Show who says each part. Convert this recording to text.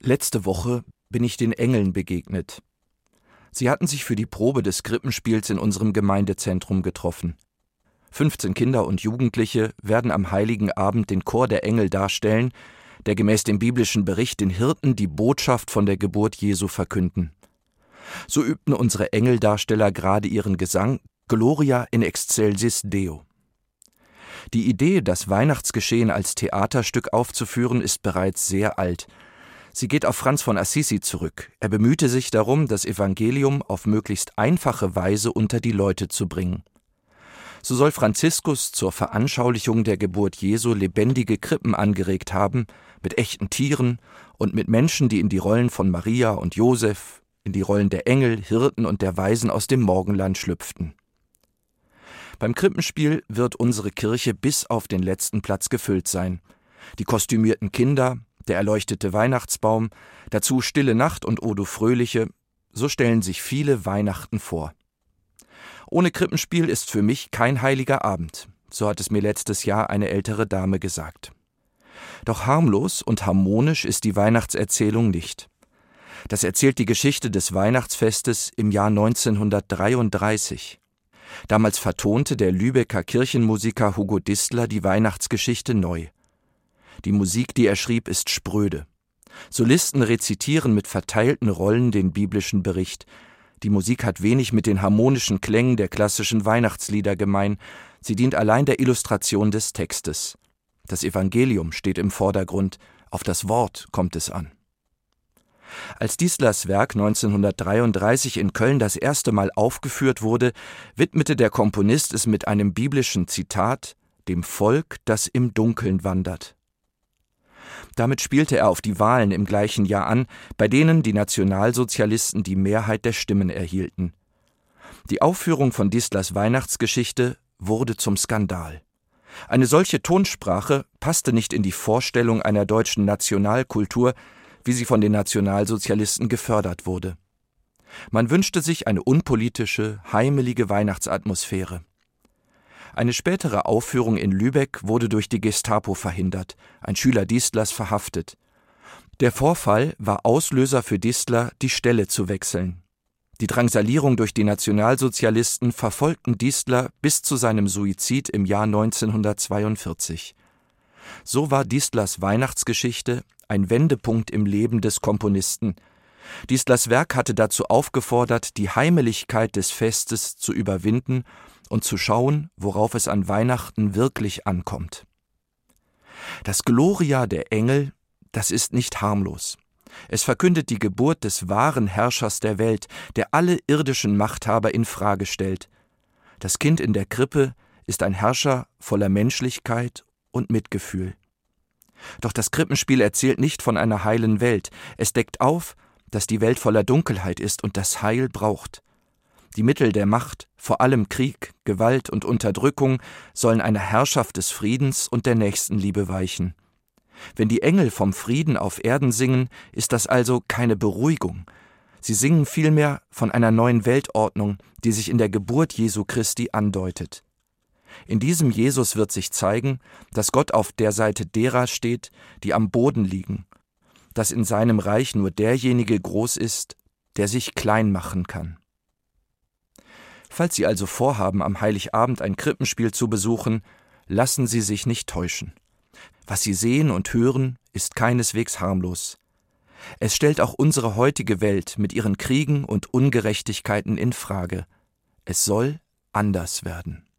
Speaker 1: Letzte Woche bin ich den Engeln begegnet. Sie hatten sich für die Probe des Krippenspiels in unserem Gemeindezentrum getroffen. 15 Kinder und Jugendliche werden am Heiligen Abend den Chor der Engel darstellen, der gemäß dem biblischen Bericht den Hirten die Botschaft von der Geburt Jesu verkünden. So übten unsere Engeldarsteller gerade ihren Gesang Gloria in excelsis Deo. Die Idee, das Weihnachtsgeschehen als Theaterstück aufzuführen, ist bereits sehr alt. Sie geht auf Franz von Assisi zurück. Er bemühte sich darum, das Evangelium auf möglichst einfache Weise unter die Leute zu bringen. So soll Franziskus zur Veranschaulichung der Geburt Jesu lebendige Krippen angeregt haben, mit echten Tieren und mit Menschen, die in die Rollen von Maria und Josef, in die Rollen der Engel, Hirten und der Weisen aus dem Morgenland schlüpften. Beim Krippenspiel wird unsere Kirche bis auf den letzten Platz gefüllt sein. Die kostümierten Kinder, der erleuchtete Weihnachtsbaum, dazu Stille Nacht und O du Fröhliche, so stellen sich viele Weihnachten vor. Ohne Krippenspiel ist für mich kein heiliger Abend, so hat es mir letztes Jahr eine ältere Dame gesagt. Doch harmlos und harmonisch ist die Weihnachtserzählung nicht. Das erzählt die Geschichte des Weihnachtsfestes im Jahr 1933. Damals vertonte der Lübecker Kirchenmusiker Hugo Distler die Weihnachtsgeschichte neu. Die Musik, die er schrieb, ist spröde. Solisten rezitieren mit verteilten Rollen den biblischen Bericht. Die Musik hat wenig mit den harmonischen Klängen der klassischen Weihnachtslieder gemein. Sie dient allein der Illustration des Textes. Das Evangelium steht im Vordergrund. Auf das Wort kommt es an. Als Distlers Werk 1933 in Köln das erste Mal aufgeführt wurde, widmete der Komponist es mit einem biblischen Zitat dem Volk, das im Dunkeln wandert. Damit spielte er auf die Wahlen im gleichen Jahr an, bei denen die Nationalsozialisten die Mehrheit der Stimmen erhielten. Die Aufführung von Distlers Weihnachtsgeschichte wurde zum Skandal. Eine solche Tonsprache passte nicht in die Vorstellung einer deutschen Nationalkultur, wie sie von den Nationalsozialisten gefördert wurde. Man wünschte sich eine unpolitische, heimelige Weihnachtsatmosphäre. Eine spätere Aufführung in Lübeck wurde durch die Gestapo verhindert, ein Schüler Distlers verhaftet. Der Vorfall war Auslöser für Distler, die Stelle zu wechseln. Die Drangsalierung durch die Nationalsozialisten verfolgten Distler bis zu seinem Suizid im Jahr 1942. So war Distlers Weihnachtsgeschichte ein Wendepunkt im Leben des Komponisten. Distlers Werk hatte dazu aufgefordert, die Heimeligkeit des Festes zu überwinden und zu schauen, worauf es an Weihnachten wirklich ankommt. Das Gloria der Engel, das ist nicht harmlos. Es verkündet die Geburt des wahren Herrschers der Welt, der alle irdischen Machthaber in Frage stellt. Das Kind in der Krippe ist ein Herrscher voller Menschlichkeit und Mitgefühl. Doch das Krippenspiel erzählt nicht von einer heilen Welt. Es deckt auf, dass die Welt voller Dunkelheit ist und das Heil braucht. Die Mittel der Macht, vor allem Krieg, Gewalt und Unterdrückung, sollen einer Herrschaft des Friedens und der Nächstenliebe weichen. Wenn die Engel vom Frieden auf Erden singen, ist das also keine Beruhigung. Sie singen vielmehr von einer neuen Weltordnung, die sich in der Geburt Jesu Christi andeutet. In diesem Jesus wird sich zeigen, dass Gott auf der Seite derer steht, die am Boden liegen, dass in seinem Reich nur derjenige groß ist, der sich klein machen kann. Falls Sie also vorhaben, am Heiligabend ein Krippenspiel zu besuchen, lassen Sie sich nicht täuschen. Was Sie sehen und hören, ist keineswegs harmlos. Es stellt auch unsere heutige Welt mit ihren Kriegen und Ungerechtigkeiten in Frage. Es soll anders werden.